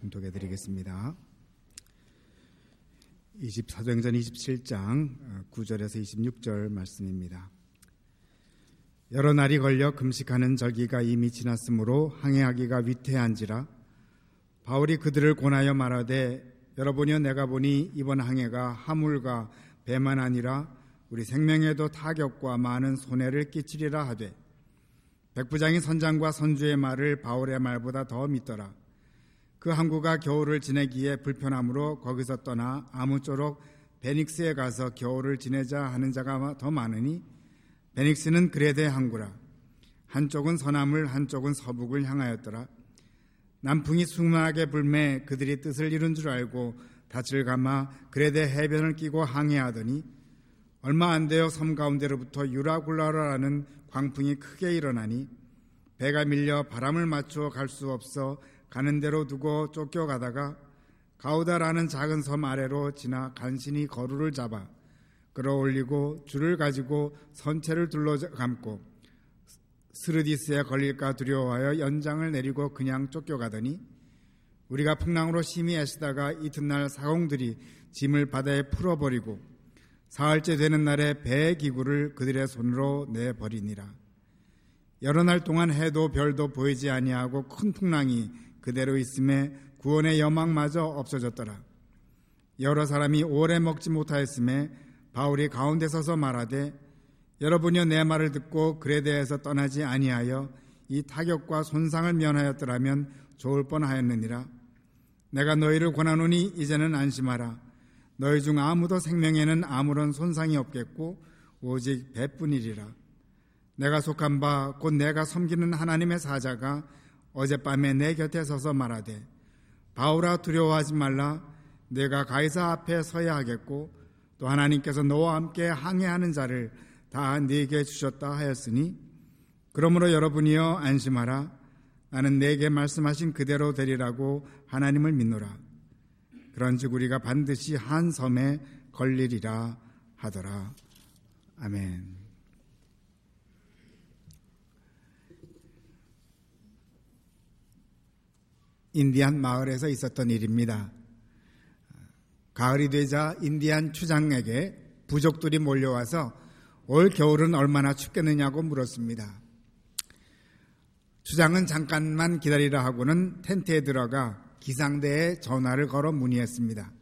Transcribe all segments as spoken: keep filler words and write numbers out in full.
봉독해 드리겠습니다. 사도행전 이십칠 장 구 절에서 이십육 절 말씀입니다. 여러 날이 걸려 금식하는 절기가 이미 지났으므로 항해하기가 위태한지라 바울이 그들을 권하여 말하되 여러분이여 내가 보니 이번 항해가 화물과 배만 아니라 우리 생명에도 타격과 많은 손해를 끼치리라 하되 백부장이 선장과 선주의 말을 바울의 말보다 더 믿더라. 그 항구가 겨울을 지내기에 불편함으로 거기서 떠나 아무쪼록 베닉스에 가서 겨울을 지내자 하는 자가 더 많으니 베닉스는 그레데 항구라. 한쪽은 서남을 한쪽은 서북을 향하였더라. 남풍이 순하게 불매 그들이 뜻을 이룬 줄 알고 닻을 감아 그레데 해변을 끼고 항해하더니 얼마 안 되어 섬 가운데로부터 유라굴라라는 광풍이 크게 일어나니 배가 밀려 바람을 맞추어 갈 수 없어 가는 대로 두고 쫓겨가다가 가우다라는 작은 섬 아래로 지나 간신히 거루를 잡아 끌어올리고 줄을 가지고 선체를 둘러 감고 스르디스에 걸릴까 두려워하여 연장을 내리고 그냥 쫓겨가더니 우리가 풍랑으로 심히 애쓰다가 이튿날 사공들이 짐을 바다에 풀어버리고 사흘째 되는 날에 배의 기구를 그들의 손으로 내버리니라. 여러 날 동안 해도 별도 보이지 아니하고 큰 풍랑이 그대로 있음에 구원의 여망마저 없어졌더라. 여러 사람이 오래 먹지 못하였음에 바울이 가운데 서서 말하되 여러분이여 내 말을 듣고 그레데에서 떠나지 아니하여 이 타격과 손상을 면하였더라면 좋을 뻔하였느니라. 내가 너희를 권하노니 이제는 안심하라. 너희 중 아무도 생명에는 아무런 손상이 없겠고 오직 배뿐이리라. 내가 속한 바 곧 내가 섬기는 하나님의 사자가 어젯밤에 내 곁에 서서 말하되 바울아 두려워하지 말라. 내가 가이사 앞에 서야 하겠고 또 하나님께서 너와 함께 항해하는 자를 다 네게 주셨다 하였으니 그러므로 여러분이여 안심하라. 나는 내게 말씀하신 그대로 되리라고 하나님을 믿노라. 그런즉 우리가 반드시 한 섬에 걸리리라 하더라. 아멘. 인디안 마을에서 있었던 일입니다. 가을이 되자 인디안 추장에게 부족들이 몰려와서 올 겨울은 얼마나 춥겠느냐고 물었습니다. 추장은 잠깐만 기다리라 하고는 텐트에 들어가 기상대에 전화를 걸어 문의했습니다.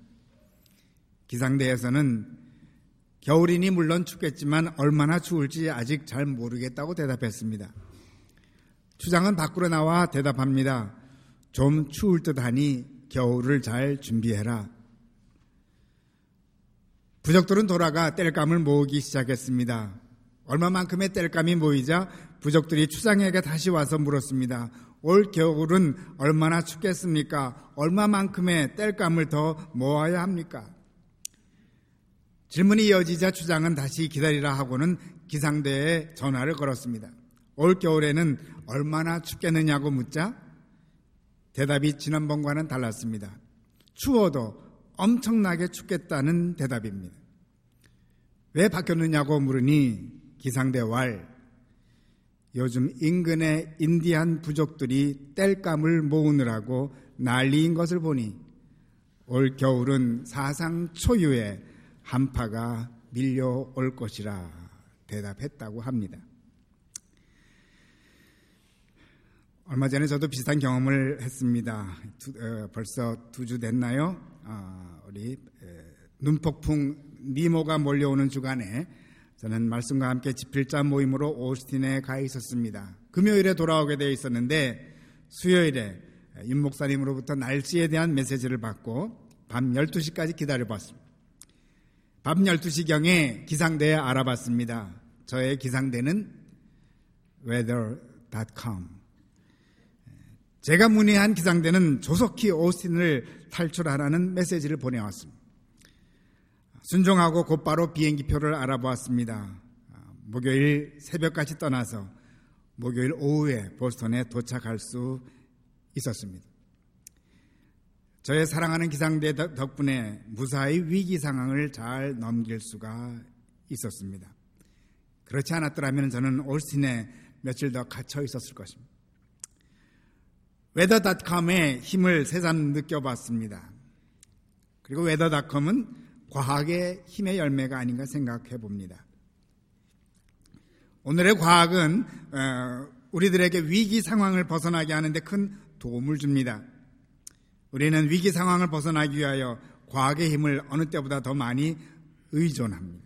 기상대에서는 겨울이니 물론 춥겠지만 얼마나 추울지 아직 잘 모르겠다고 대답했습니다. 추장은 밖으로 나와 대답합니다. 좀 추울 듯하니 겨울을 잘 준비해라. 부족들은 돌아가 땔감을 모으기 시작했습니다. 얼마만큼의 땔감이 모이자 부족들이 추장에게 다시 와서 물었습니다. 올 겨울은 얼마나 춥겠습니까? 얼마만큼의 땔감을 더 모아야 합니까? 질문이 이어지자 추장은 다시 기다리라 하고는 기상대에 전화를 걸었습니다. 올 겨울에는 얼마나 춥겠느냐고 묻자 대답이 지난번과는 달랐습니다. 추워도 엄청나게 춥겠다는 대답입니다. 왜 바뀌었느냐고 물으니 기상대 왈 요즘 인근의 인디안 부족들이 땔감을 모으느라고 난리인 것을 보니 올 겨울은 사상 초유의 한파가 밀려올 것이라 대답했다고 합니다. 얼마 전에 저도 비슷한 경험을 했습니다. 두, 어, 벌써 두 주 됐나요? 어, 우리 에, 눈폭풍 니모가 몰려오는 주간에 저는 말씀과 함께 집필자 모임으로 오스틴에 가 있었습니다. 금요일에 돌아오게 되어 있었는데 수요일에 윤 목사님으로부터 날씨에 대한 메시지를 받고 밤 열두 시까지 기다려봤습니다. 밤 열두 시경에 기상대에 알아봤습니다. 저의 기상대는 weather 닷 컴. 제가 문의한 기상대는 조속히 오스틴을 탈출하라는 메시지를 보내왔습니다. 순종하고 곧바로 비행기표를 알아보았습니다. 목요일 새벽까지 떠나서 목요일 오후에 보스턴에 도착할 수 있었습니다. 저의 사랑하는 기상대 덕분에 무사히 위기 상황을 잘 넘길 수가 있었습니다. 그렇지 않았더라면 저는 오스틴에 며칠 더 갇혀 있었을 것입니다. 웨더닷컴의 힘을 새삼 느껴봤습니다. 그리고 웨더닷컴은 과학의 힘의 열매가 아닌가 생각해 봅니다. 오늘의 과학은 우리들에게 위기 상황을 벗어나게 하는데 큰 도움을 줍니다. 우리는 위기 상황을 벗어나기 위하여 과학의 힘을 어느 때보다 더 많이 의존합니다.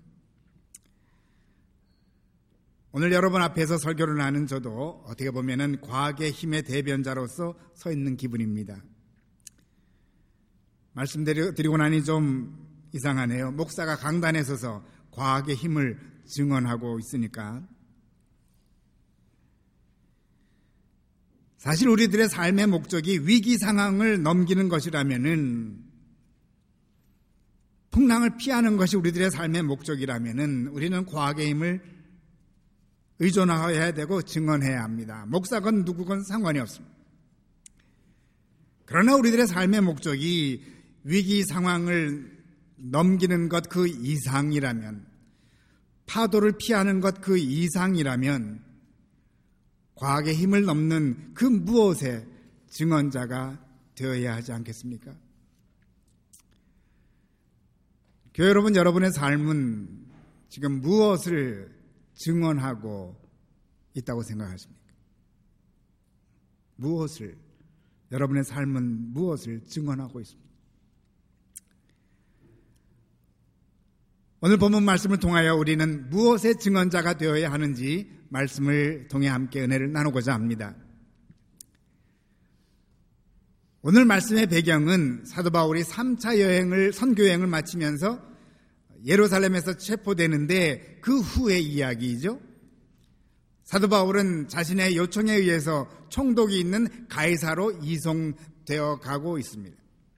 오늘 여러분 앞에서 설교를 하는 저도 어떻게 보면은 과학의 힘의 대변자로서 서 있는 기분입니다. 말씀드리고 나니 좀 이상하네요. 목사가 강단에 서서 과학의 힘을 증언하고 있으니까. 사실 우리들의 삶의 목적이 위기 상황을 넘기는 것이라면은, 풍랑을 피하는 것이 우리들의 삶의 목적이라면은 우리는 과학의 힘을 의존해야 되고 증언해야 합니다. 목사건 누구건 상관이 없습니다. 그러나 우리들의 삶의 목적이 위기 상황을 넘기는 것 그 이상이라면, 파도를 피하는 것 그 이상이라면 과학의 힘을 넘는 그 무엇의 증언자가 되어야 하지 않겠습니까? 교회 여러분, 여러분의 삶은 지금 무엇을 증언하고 있다고 생각하십니까? 무엇을, 여러분의 삶은 무엇을 증언하고 있습니까? 오늘 본문 말씀을 통하여 우리는 무엇의 증언자가 되어야 하는지 말씀을 통해 함께 은혜를 나누고자 합니다. 오늘 말씀의 배경은 사도 바울이 삼 차 여행을, 선교여행을 마치면서 예루살렘에서 체포되는데 그 후의 이야기이죠. 사도 바울은 자신의 요청에 의해서 총독이 있는 가이사로 이송되어 가고 있습니다.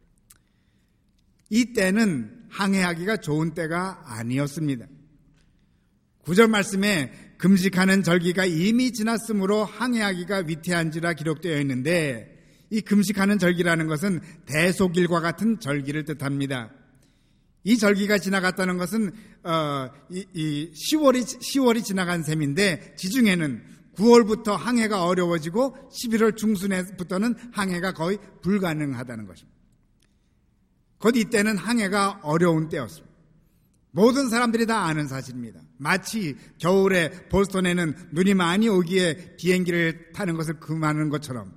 이때는 항해하기가 좋은 때가 아니었습니다. 구절 말씀에 금식하는 절기가 이미 지났으므로 항해하기가 위태한지라 기록되어 있는데, 이 금식하는 절기라는 것은 대속일과 같은 절기를 뜻합니다. 이 절기가 지나갔다는 것은 어, 이, 이 시월이, 시월이 지나간 셈인데, 지중해는 구월부터 항해가 어려워지고 십일월 중순부터는 항해가 거의 불가능하다는 것입니다. 곧 이때는 항해가 어려운 때였습니다. 모든 사람들이 다 아는 사실입니다. 마치 겨울에 보스턴에는 눈이 많이 오기에 비행기를 타는 것을 금하는 것처럼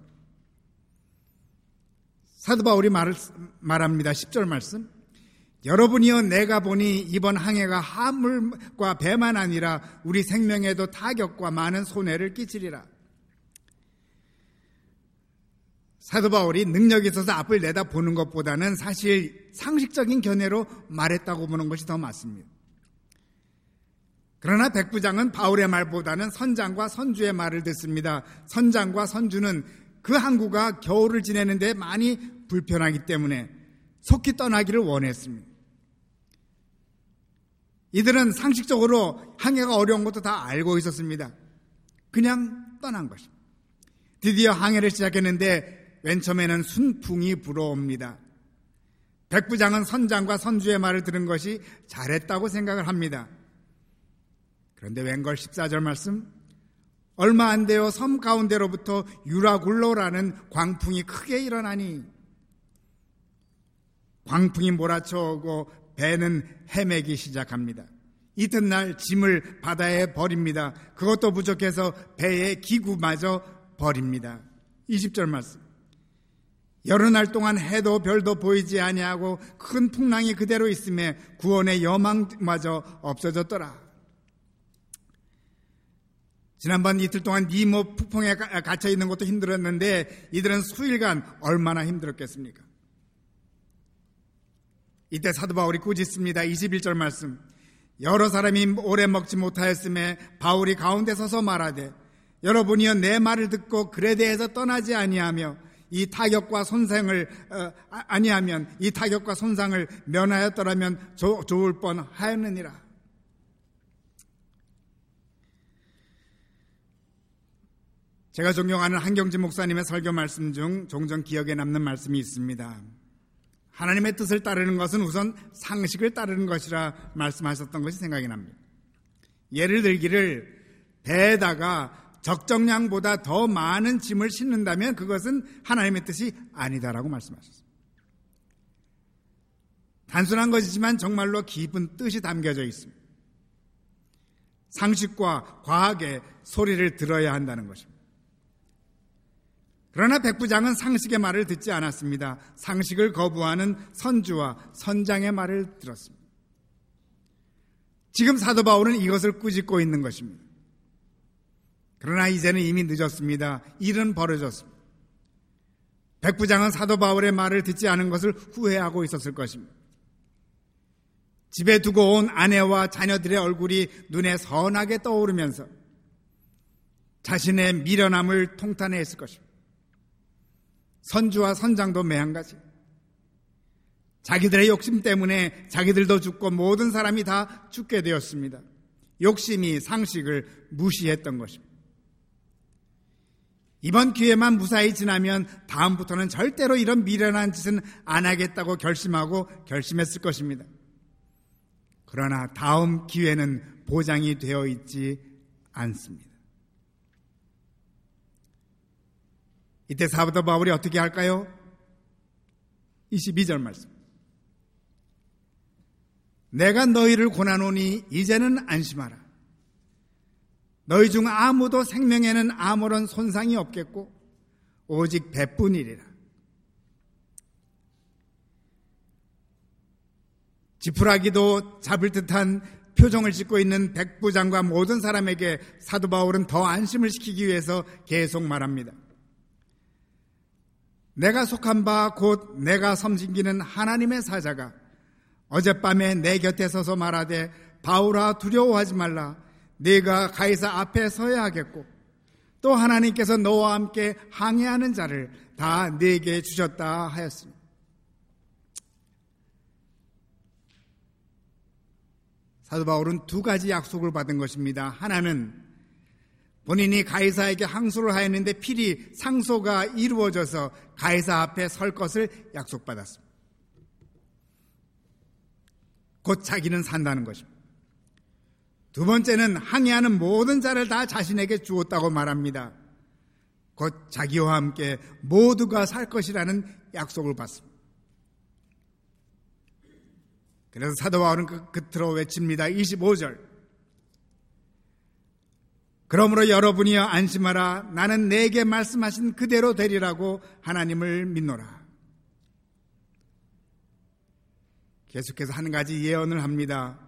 사도 바울이 말을, 말합니다. 십 절 말씀. 여러분이여, 내가 보니 이번 항해가 화물과 배만 아니라 우리 생명에도 타격과 많은 손해를 끼치리라. 사도 바울이 능력이 있어서 앞을 내다보는 것보다는 사실 상식적인 견해로 말했다고 보는 것이 더 맞습니다. 그러나 백부장은 바울의 말보다는 선장과 선주의 말을 듣습니다. 선장과 선주는 그 항구가 겨울을 지내는 데 많이 불편하기 때문에 속히 떠나기를 원했습니다. 이들은 상식적으로 항해가 어려운 것도 다 알고 있었습니다. 그냥 떠난 것입니다. 드디어 항해를 시작했는데 맨 처음에는 순풍이 불어옵니다. 백부장은 선장과 선주의 말을 들은 것이 잘했다고 생각을 합니다. 그런데 웬걸 십사 절 말씀, 얼마 안 되어 섬 가운데로부터 유라굴로라는 광풍이 크게 일어나니 광풍이 몰아쳐오고 배는 헤매기 시작합니다. 이튿날 짐을 바다에 버립니다. 그것도 부족해서 배의 기구마저 버립니다. 이십 절 말씀, 여러 날 동안 해도 별도 보이지 아니하고 큰 풍랑이 그대로 있음에 구원의 여망마저 없어졌더라. 지난번 이틀 동안 니모 폭풍에 갇혀 있는 것도 힘들었는데 이들은 수일간 얼마나 힘들었겠습니까? 이때 사도 바울이 꾸짖습니다. 이십일 절 말씀, 여러 사람이 오래 먹지 못하였음에 바울이 가운데 서서 말하되, 여러분이여, 내 말을 듣고 그레데에서 떠나지 아니하며 이 타격과 손상을 어, 아니하면 이 타격과 손상을 면하였더라면 조, 좋을 뻔하였느니라. 제가 존경하는 한경진 목사님의 설교 말씀 중 종종 기억에 남는 말씀이 있습니다. 하나님의 뜻을 따르는 것은 우선 상식을 따르는 것이라 말씀하셨던 것이 생각이 납니다. 예를 들기를 배에다가 적정량보다 더 많은 짐을 싣는다면 그것은 하나님의 뜻이 아니다라고 말씀하셨습니다. 단순한 것이지만 정말로 깊은 뜻이 담겨져 있습니다. 상식과 과학의 소리를 들어야 한다는 것입니다. 그러나 백부장은 상식의 말을 듣지 않았습니다. 상식을 거부하는 선주와 선장의 말을 들었습니다. 지금 사도 바울은 이것을 꾸짖고 있는 것입니다. 그러나 이제는 이미 늦었습니다. 일은 벌어졌습니다. 백부장은 사도 바울의 말을 듣지 않은 것을 후회하고 있었을 것입니다. 집에 두고 온 아내와 자녀들의 얼굴이 눈에 선하게 떠오르면서 자신의 미련함을 통탄해했을 것입니다. 선주와 선장도 매한가지. 자기들의 욕심 때문에 자기들도 죽고 모든 사람이 다 죽게 되었습니다. 욕심이 상식을 무시했던 것입니다. 이번 기회만 무사히 지나면 다음부터는 절대로 이런 미련한 짓은 안 하겠다고 결심하고 결심했을 것입니다. 그러나 다음 기회는 보장이 되어 있지 않습니다. 이때 사도 바울이 어떻게 할까요? 이십이 절 말씀. 내가 너희를 권하노니 이제는 안심하라. 너희 중 아무도 생명에는 아무런 손상이 없겠고 오직 배뿐이리라. 지푸라기도 잡을 듯한 표정을 짓고 있는 백부장과 모든 사람에게 사도 바울은 더 안심을 시키기 위해서 계속 말합니다. 내가 속한 바 곧 내가 섬기는 하나님의 사자가 어젯밤에 내 곁에 서서 말하되 바울아 두려워하지 말라. 네가 가이사 앞에 서야 하겠고 또 하나님께서 너와 함께 항해하는 자를 다 네게 주셨다 하였습니다. 사도 바울은 두 가지 약속을 받은 것입니다. 하나는 본인이 가이사에게 항소를 하였는데 필히 상소가 이루어져서 가이사 앞에 설 것을 약속받았습니다. 곧 자기는 산다는 것입니다. 두 번째는 항해하는 모든 자를 다 자신에게 주었다고 말합니다. 곧 자기와 함께 모두가 살 것이라는 약속을 받습니다. 그래서 사도 바울은 그 끝으로 외칩니다. 이십오 절. 그러므로 여러분이여 안심하라. 나는 내게 말씀하신 그대로 되리라고 하나님을 믿노라. 계속해서 한 가지 예언을 합니다.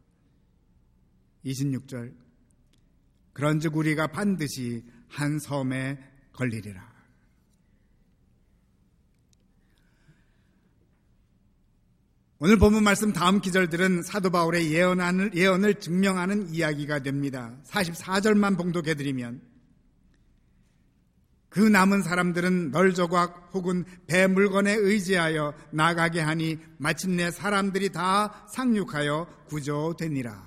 이십육 절. 그런즉 우리가 반드시 한 섬에 걸리리라. 오늘 본문 말씀 다음 기절들은 사도 바울의 예언을, 예언을 증명하는 이야기가 됩니다. 사십사 절만 봉독해드리면 그 남은 사람들은 널조각 혹은 배 물건에 의지하여 나가게 하니 마침내 사람들이 다 상륙하여 구조되니라.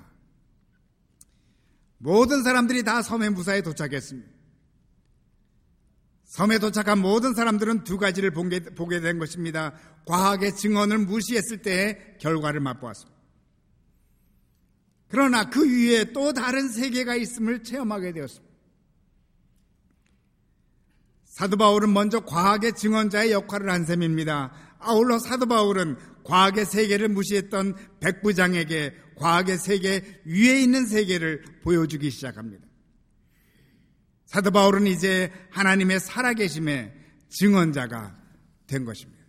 모든 사람들이 다 섬에 무사히 도착했습니다. 섬에 도착한 모든 사람들은 두 가지를 보게 된 것입니다. 과학의 증언을 무시했을 때의 결과를 맛보았습니다. 그러나 그 위에 또 다른 세계가 있음을 체험하게 되었습니다. 사도 바울은 먼저 과학의 증언자의 역할을 한 셈입니다. 아울러 사도 바울은 과학의 세계를 무시했던 백부장에게 과학의 세계 위에 있는 세계를 보여주기 시작합니다. 사도 바울은 이제 하나님의 살아계심의 증언자가 된 것입니다.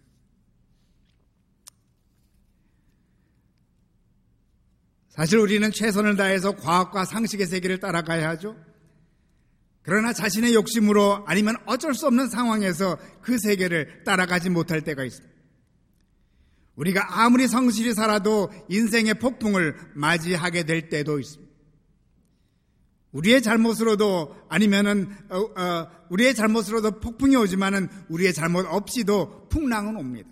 사실 우리는 최선을 다해서 과학과 상식의 세계를 따라가야 하죠. 그러나 자신의 욕심으로 아니면 어쩔 수 없는 상황에서 그 세계를 따라가지 못할 때가 있습니다. 우리가 아무리 성실히 살아도 인생의 폭풍을 맞이하게 될 때도 있습니다. 우리의 잘못으로도 아니면은 어, 어, 우리의 잘못으로도 폭풍이 오지만은 우리의 잘못 없이도 풍랑은 옵니다.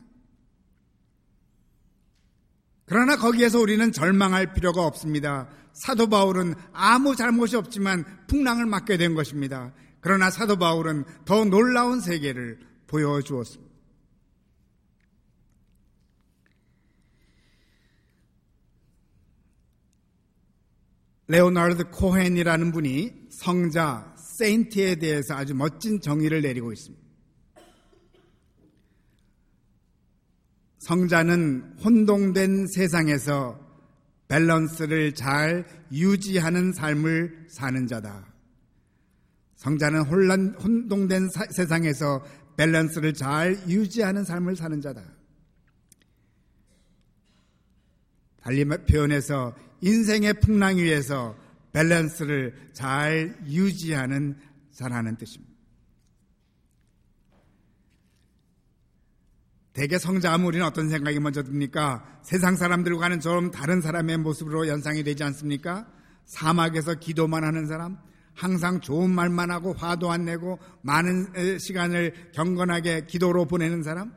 그러나 거기에서 우리는 절망할 필요가 없습니다. 사도 바울은 아무 잘못이 없지만 풍랑을 맞게 된 것입니다. 그러나 사도 바울은 더 놀라운 세계를 보여주었습니다. 레오나르드 코헨이라는 분이 성자 세인트에 대해서 아주 멋진 정의를 내리고 있습니다. 성자는 혼동된 세상에서 밸런스를 잘 유지하는 삶을 사는 자다. 성자는 혼란, 혼동된 사, 세상에서 밸런스를 잘 유지하는 삶을 사는 자다. 달리 표현해서 인생의 풍랑 위에서 밸런스를 잘 유지하는 자라는 뜻입니다. 대개 성자하면 우리는 어떤 생각이 먼저 듭니까? 세상 사람들과는 좀 다른 사람의 모습으로 연상이 되지 않습니까? 사막에서 기도만 하는 사람, 항상 좋은 말만 하고 화도 안 내고 많은 시간을 경건하게 기도로 보내는 사람,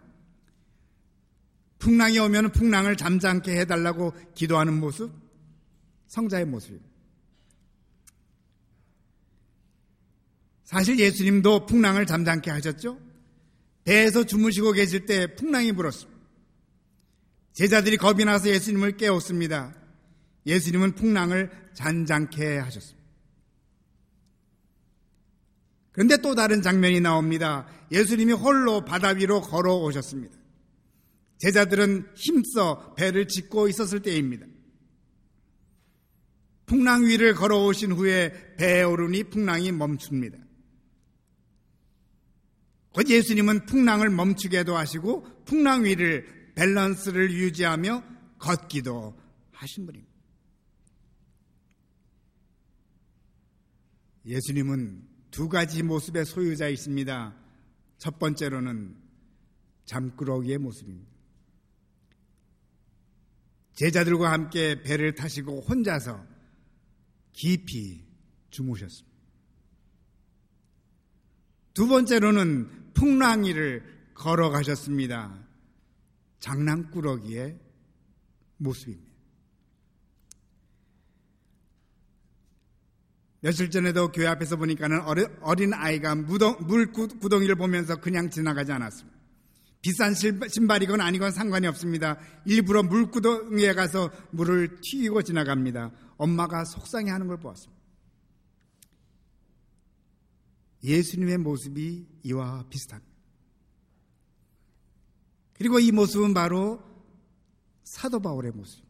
풍랑이 오면 풍랑을 잠잠케 해달라고 기도하는 모습, 성자의 모습입니다. 사실 예수님도 풍랑을 잠잠케 하셨죠? 배에서 주무시고 계실 때 풍랑이 불었습니다. 제자들이 겁이 나서 예수님을 깨웠습니다. 예수님은 풍랑을 잔잔케 하셨습니다. 그런데 또 다른 장면이 나옵니다. 예수님이 홀로 바다 위로 걸어오셨습니다. 제자들은 힘써 배를 짚고 있었을 때입니다. 풍랑 위를 걸어오신 후에 배에 오르니 풍랑이 멈춥니다. 곧 예수님은 풍랑을 멈추게도 하시고 풍랑 위를 밸런스를 유지하며 걷기도 하신 분입니다. 예수님은 두 가지 모습의 소유자이십니다. 첫 번째로는 잠꾸러기의 모습입니다. 제자들과 함께 배를 타시고 혼자서 깊이 주무셨습니다. 두 번째로는 풍랑 위를 걸어가셨습니다. 장난꾸러기의 모습입니다. 며칠 전에도 교회 앞에서 보니까는 어린 아이가 물 구덩이를 보면서 그냥 지나가지 않았습니다. 비싼 신발이건 아니건 상관이 없습니다. 일부러 물 구덩이에 가서 물을 튀기고 지나갑니다. 엄마가 속상해하는 걸 보았습니다. 예수님의 모습이 이와 비슷합니다. 그리고 이 모습은 바로 사도 바울의 모습입니다.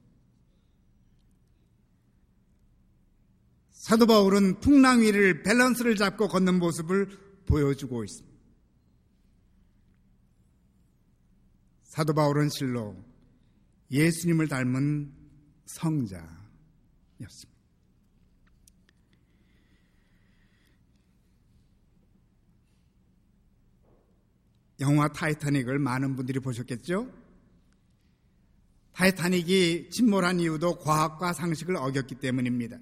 사도 바울은 풍랑 위를 밸런스를 잡고 걷는 모습을 보여주고 있습니다. 사도 바울은 실로 예수님을 닮은 성자였습니다. 영화 타이타닉을 많은 분들이 보셨겠죠? 타이타닉이 침몰한 이유도 과학과 상식을 어겼기 때문입니다.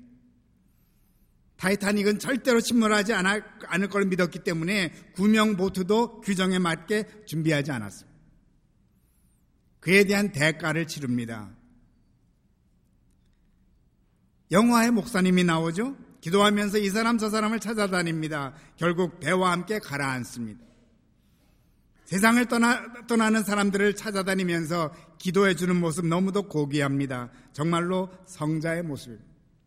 타이타닉은 절대로 침몰하지 않을 걸 믿었기 때문에 구명 보트도 규정에 맞게 준비하지 않았습니다. 그에 대한 대가를 치릅니다. 영화의 목사님이 나오죠? 기도하면서 이 사람 저 사람을 찾아다닙니다. 결국 배와 함께 가라앉습니다. 세상을 떠나, 떠나는 사람들을 찾아다니면서 기도해 주는 모습 너무도 고귀합니다. 정말로 성자의 모습입니다.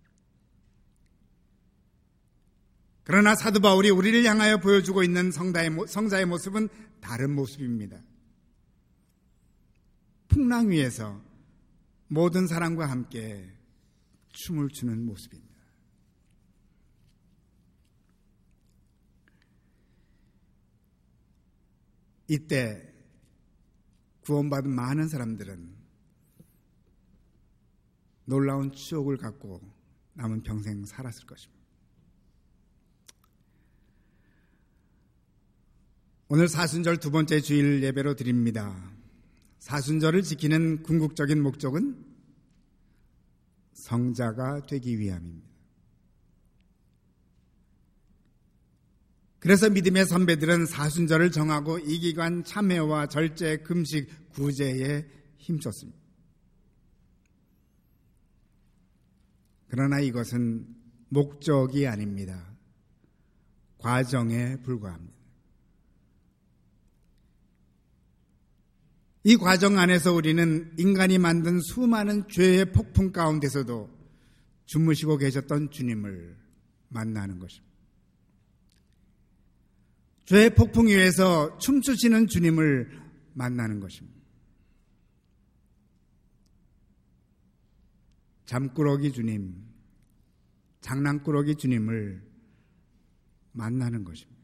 그러나 사도 바울이 우리를 향하여 보여주고 있는 성자의, 성자의 모습은 다른 모습입니다. 풍랑 위에서 모든 사람과 함께 춤을 추는 모습입니다. 이때 구원받은 많은 사람들은 놀라운 추억을 갖고 남은 평생 살았을 것입니다. 오늘 사순절 두 번째 주일 예배로 드립니다. 사순절을 지키는 궁극적인 목적은 성자가 되기 위함입니다. 그래서 믿음의 선배들은 사순절을 정하고 이 기간 참회와 절제, 금식, 구제에 힘썼습니다. 그러나 이것은 목적이 아닙니다. 과정에 불과합니다. 이 과정 안에서 우리는 인간이 만든 수많은 죄의 폭풍 가운데서도 주무시고 계셨던 주님을 만나는 것입니다. 죄의 폭풍 위에서 춤추시는 주님을 만나는 것입니다. 잠꾸러기 주님, 장난꾸러기 주님을 만나는 것입니다.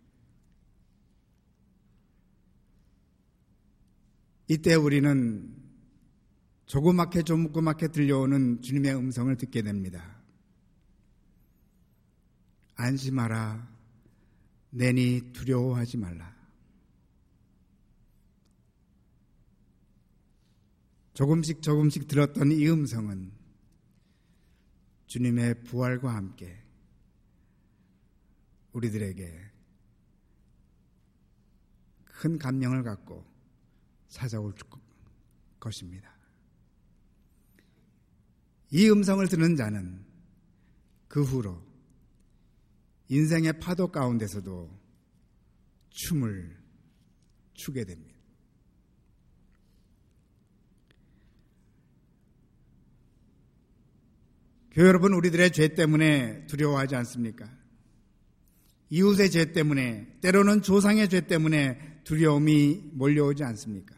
이때 우리는 조그맣게 조그맣게 들려오는 주님의 음성을 듣게 됩니다. 안심하라, 내니 두려워하지 말라. 조금씩 조금씩 들었던 이 음성은 주님의 부활과 함께 우리들에게 큰 감명을 갖고 찾아올 것입니다. 이 음성을 듣는 자는 그 후로 인생의 파도 가운데서도 춤을 추게 됩니다. 교회 여러분, 우리들의 죄 때문에 두려워하지 않습니까? 이웃의 죄 때문에, 때로는 조상의 죄 때문에 두려움이 몰려오지 않습니까?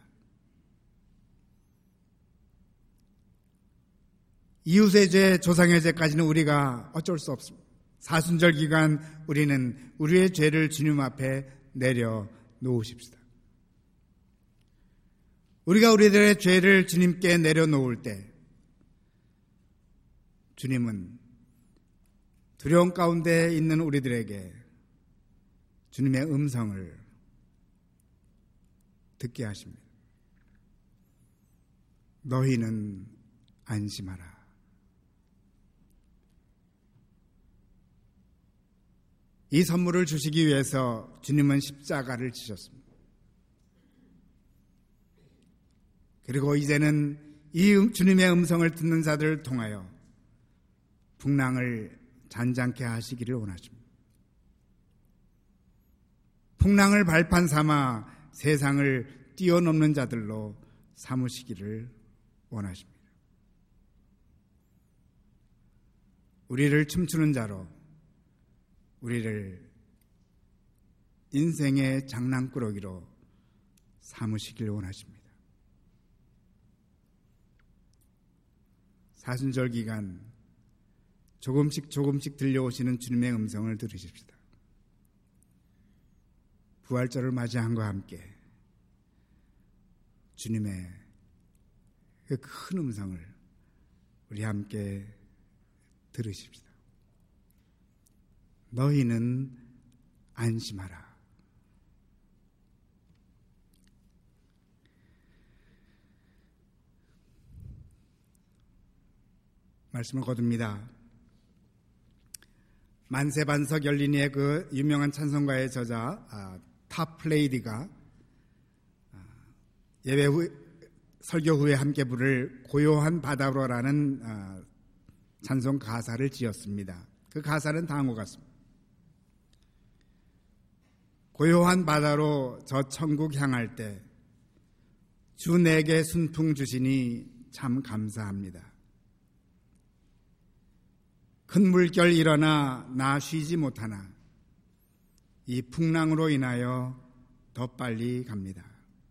이웃의 죄, 조상의 죄까지는 우리가 어쩔 수 없습니다. 사순절 기간 우리는 우리의 죄를 주님 앞에 내려놓으십시다. 우리가 우리들의 죄를 주님께 내려놓을 때 주님은 두려움 가운데 있는 우리들에게 주님의 음성을 듣게 하십니다. 너희는 안심하라. 이 선물을 주시기 위해서 주님은 십자가를 지셨습니다. 그리고 이제는 이 주님의 음성을 듣는 자들을 통하여 풍랑을 잔잔케 하시기를 원하십니다. 풍랑을 발판 삼아 세상을 뛰어넘는 자들로 삼으시기를 원하십니다. 우리를 춤추는 자로, 우리를 인생의 장난꾸러기로 삼으시길 원하십니다. 사순절 기간 조금씩 조금씩 들려오시는 주님의 음성을 들으십시다. 부활절을 맞이함과 함께 주님의 그 큰 음성을 우리 함께 들으십시다. 너희는 안심하라. 말씀을 거둡니다. 만세반석 열린이의 그 유명한 찬송가의 저자 아, 타플레이디가 아, 예배 후 설교 후에 함께 부를 고요한 바다로라는 아, 찬송 가사를 지었습니다. 그 가사는 다음과 같습니다. 고요한 바다로 저 천국 향할 때 주 내게 순풍 주시니 참 감사합니다. 큰 물결 일어나 나 쉬지 못하나 이 풍랑으로 인하여 더 빨리 갑니다.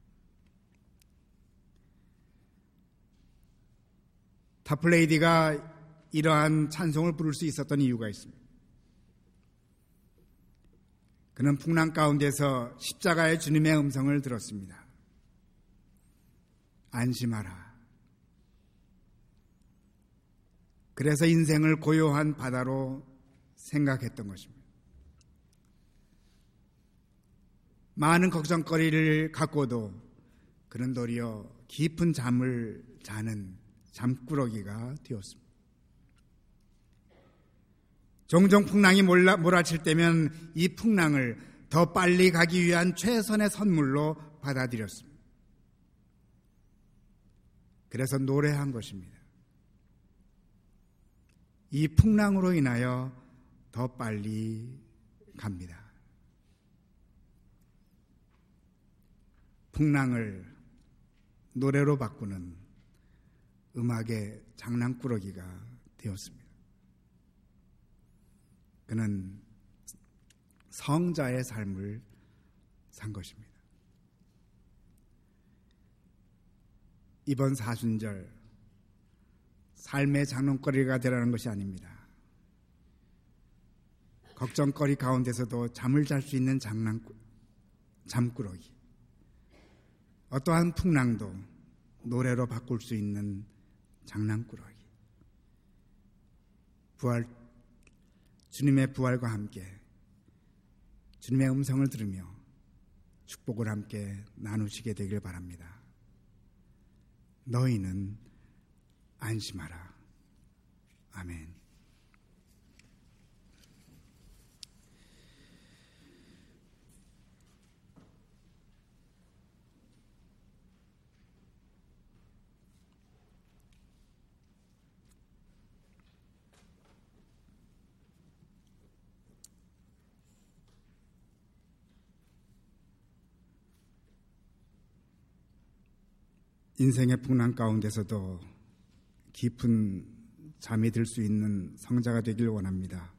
타플레이디가 이러한 찬송을 부를 수 있었던 이유가 있습니다. 그는 풍랑 가운데서 십자가의 주님의 음성을 들었습니다. 안심하라. 그래서 인생을 고요한 바다로 생각했던 것입니다. 많은 걱정거리를 갖고도 그는 도리어 깊은 잠을 자는 잠꾸러기가 되었습니다. 종종 풍랑이 몰라, 몰아칠 때면 이 풍랑을 더 빨리 가기 위한 최선의 선물로 받아들였습니다. 그래서 노래한 것입니다. 이 풍랑으로 인하여 더 빨리 갑니다. 풍랑을 노래로 바꾸는 음악의 장난꾸러기가 되었습니다. 그는 성자의 삶을 산 것입니다. 이번 사순절 삶의 장롱거리가 되라는 것이 아닙니다. 걱정거리 가운데서도 잠을 잘 수 있는 장난, 잠꾸러기, 어떠한 풍랑도 노래로 바꿀 수 있는 장난꾸러기, 부활, 주님의 부활과 함께 주님의 음성을 들으며 축복을 함께 나누시게 되길 바랍니다. 너희는 안심하라. 아멘. 인생의 풍랑 가운데서도 깊은 잠이 들 수 있는 성자가 되길 원합니다.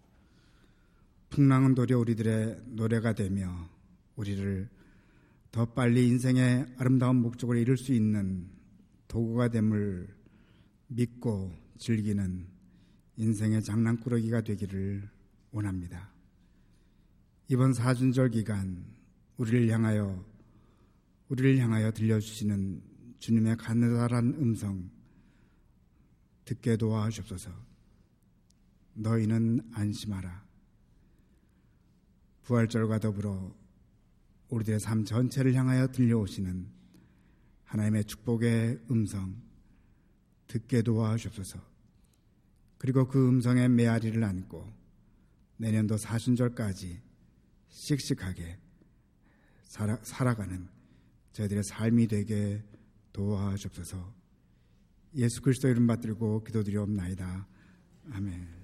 풍랑은 도리어 우리들의 노래가 되며 우리를 더 빨리 인생의 아름다운 목적을 이룰 수 있는 도구가 됨을 믿고 즐기는 인생의 장난꾸러기가 되기를 원합니다. 이번 사순절 기간 우리를 향하여 우리를 향하여 들려주시는 주님의 간절한 음성 듣게 도와주옵소서. 너희는 안심하라. 부활절과 더불어 우리들의 삶 전체를 향하여 들려오시는 하나님의 축복의 음성 듣게 도와주옵소서. 그리고 그 음성의 메아리를 안고 내년도 사순절까지 씩씩하게 살아, 살아가는 저희들의 삶이 되게 도와주옵소서. 예수 그리스도 이름 받들고 기도드리옵나이다. 아멘.